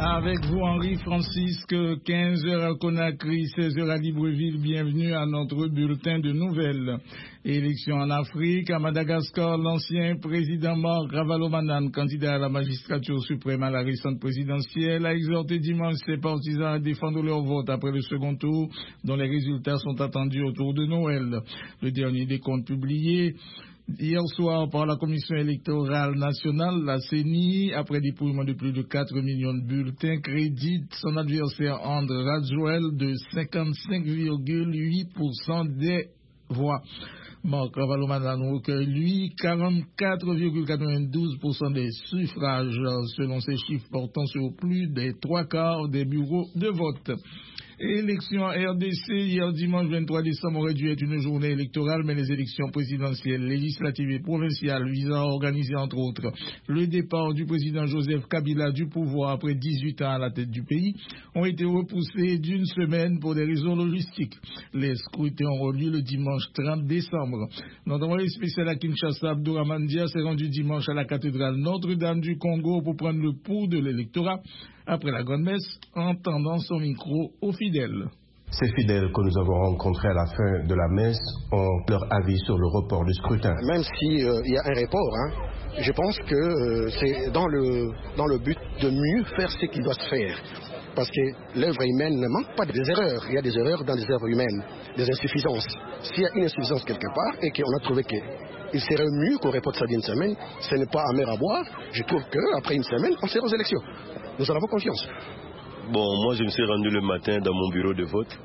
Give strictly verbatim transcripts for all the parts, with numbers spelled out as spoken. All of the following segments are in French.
Avec vous, Henri Francisque, quinze heures à Conakry, seize heures à Libreville. Bienvenue à notre bulletin de nouvelles. Élection en Afrique. À Madagascar, l'ancien président Marc Ravalomanane, candidat à la magistrature suprême à la récente présidentielle, a exhorté dimanche ses partisans à défendre leur vote après le second tour, dont les résultats sont attendus autour de Noël. Le dernier décompte publié hier soir par la Commission électorale nationale, la C E N I, après dépouillement de plus de quatre millions de bulletins, crédite son adversaire André Radjoel de cinquante-cinq virgule huit pour cent des voix. Marc Ravalomanane recueille, lui, quarante-quatre virgule quatre-vingt-douze pour cent des suffrages, selon ces chiffres portant sur plus des trois quarts des bureaux de vote. Élection R D C, hier dimanche vingt-trois décembre aurait dû être une journée électorale, mais les élections présidentielles, législatives et provinciales visant à organiser entre autres le départ du président Joseph Kabila du pouvoir après dix-huit ans à la tête du pays ont été repoussées d'une semaine pour des raisons logistiques. Les scrutins ont lieu le dimanche trente décembre. Notre envoyé spécial à Kinshasa, Abdourahmane Dia, s'est rendu dimanche à la cathédrale Notre-Dame du Congo pour prendre le pouls de l'électorat après la grande messe, en tendant son micro aux fidèles. Ces fidèles que nous avons rencontrés à la fin de la messe ont leur avis sur le report du scrutin. Même s'il euh, y a un report, hein, je pense que euh, c'est dans le, dans le but de mieux faire ce qui doit se faire. Parce que l'œuvre humaine ne manque pas des erreurs. Il y a des erreurs dans les œuvres humaines, des insuffisances. S'il y a une insuffisance quelque part et qu'on a trouvé qu'il serait mieux qu'on reporte ça d'une semaine, ce n'est pas amer à boire. Je trouve qu'après une semaine, on sera aux élections. Nous en avons confiance. Bon, moi je me suis rendu le matin dans mon bureau de vote.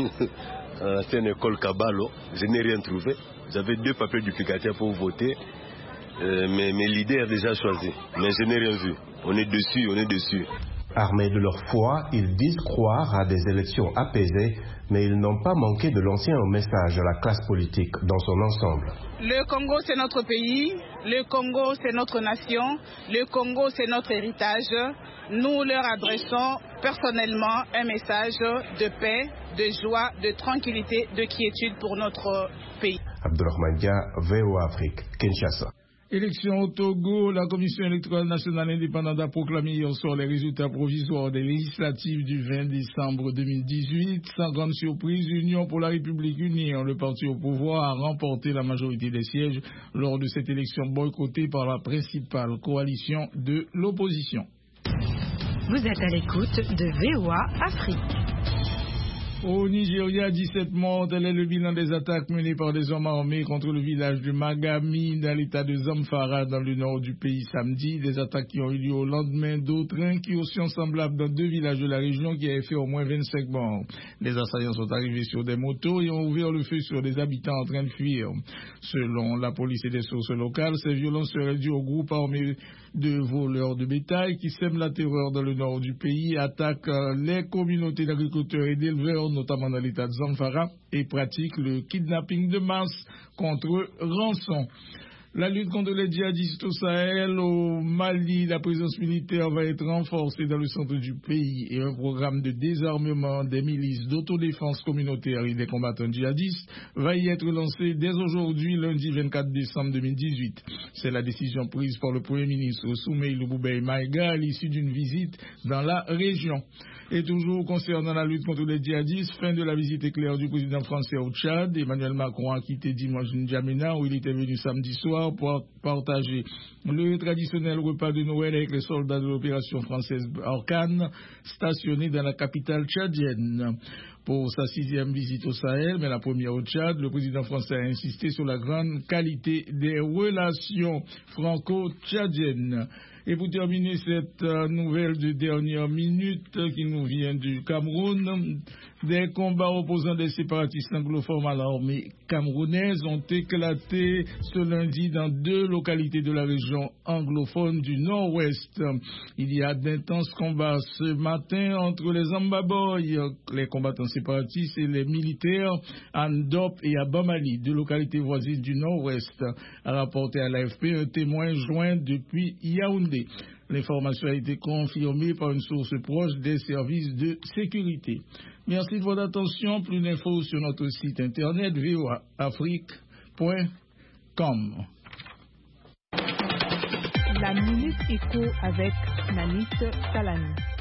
C'est une école Caballo. Je n'ai rien trouvé. J'avais deux papiers duplicataires pour voter. Euh, mais, mais l'idée a déjà choisi. Mais je n'ai rien vu. On est dessus, on est dessus. Armés de leur foi, ils disent croire à des élections apaisées, mais ils n'ont pas manqué de lancer un message à la classe politique dans son ensemble. Le Congo, c'est notre pays. Le Congo, c'est notre nation. Le Congo, c'est notre héritage. Nous leur adressons personnellement un message de paix, de joie, de tranquillité, de quiétude pour notre pays. Abdourahmane Dia, V O A Afrique, Kinshasa. Élection au Togo, la Commission électorale nationale indépendante a proclamé hier soir les résultats provisoires des législatives du vingt décembre deux mille dix-huit. Sans grande surprise, Union pour la République unie, le parti au pouvoir, a remporté la majorité des sièges lors de cette élection boycottée par la principale coalition de l'opposition. Vous êtes à l'écoute de V O A Afrique. Au Nigeria, dix-sept morts, tel est le bilan des attaques menées par des hommes armés contre le village de Magami dans l'état de Zamfara dans le nord du pays samedi. Des attaques qui ont eu lieu au lendemain d'autres incursions semblables dans deux villages de la région qui avaient fait au moins vingt-cinq morts. Les assaillants sont arrivés sur des motos et ont ouvert le feu sur des habitants en train de fuir. Selon la police et des sources locales, ces violences seraient dues au groupe armé de voleurs de bétail qui sèment la terreur dans le nord du pays, attaquent les communautés d'agriculteurs et d'éleveurs, notamment dans l'état de Zamfara, et pratique le kidnapping de masse contre rançon. La lutte contre les djihadistes au Sahel, au Mali, la présence militaire va être renforcée dans le centre du pays et un programme de désarmement des milices d'autodéfense communautaire et des combattants djihadistes va y être lancé dès aujourd'hui, lundi vingt-quatre décembre deux mille dix-huit. C'est la décision prise par le Premier ministre Soumeilou Boubèye Maïga à l'issue d'une visite dans la région. Et toujours concernant la lutte contre les djihadistes, fin de la visite éclair du président français au Tchad, Emmanuel Macron a quitté dimanche N'Djamena où il était venu samedi soir pour partager le traditionnel repas de Noël avec les soldats de l'opération française Barkhane stationnés dans la capitale tchadienne. Pour sa sixième visite au Sahel, mais la première au Tchad, le président français a insisté sur la grande qualité des relations franco-tchadiennes. Et pour terminer cette euh, nouvelle de dernière minute qui nous vient du Cameroun, des combats opposant des séparatistes anglophones à l'armée camerounaise ont éclaté ce lundi dans deux localités de la région anglophone du nord-ouest. Il y a d'intenses combats ce matin entre les Ambaboy, les combattants séparatistes, et les militaires à Ndop et à Bamali, deux localités voisines du nord-ouest, a rapporté à l'A F P un témoin joint depuis Yaoundé. L'information a été confirmée par une source proche des services de sécurité. Merci de votre attention. Plus d'infos sur notre site internet v o a afrique point com. La Minute Éco avec Nanis Salani.